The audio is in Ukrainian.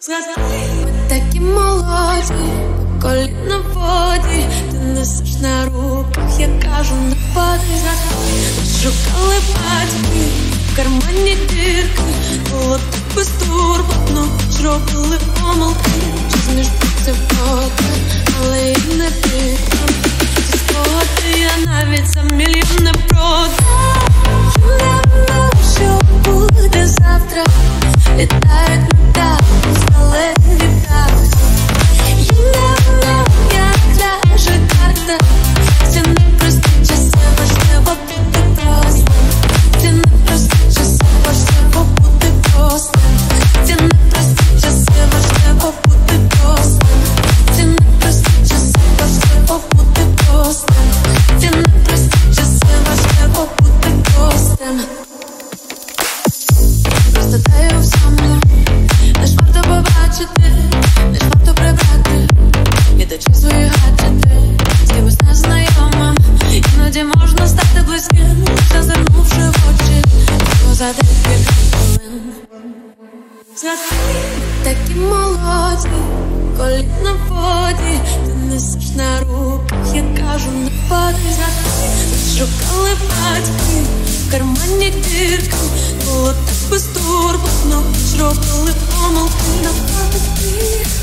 Ми такі молоді, по коліна в воді. Ти несеш на руках, я кажу, не падай. Шукали батьки, в кармані дірки. Було так безтурботно, зробили помилки. Чи зміжуться фото, але я не піду. Зі свого ти я навіть за мільйон не продам. Я не знаю, що буде завтра. Літають метали, сталеві птахи. You never know, як ляже карта. Ці непрості часи, важливо бути простим. Ці непрості часи, важливо бути простим. Ці непрості часи, важливо бути простим. Ці непрості часи, важливо бути простим. Ці непрості часи, важливо бути простим. Просто даю всьому, лиш варто побачити, лиш варто прибрати, віддачи свої гаджети, з кимось незнайомим. Іноді можна стати близьким, зазирнувши в очі, всього за декілька хвилин. Такі молоді, коліна в воді. Ти несеш на руках, я кажу, не падай. Шукали батьки, в кармані дірки. Було так безтурботно, зробили помилки на пам'яті.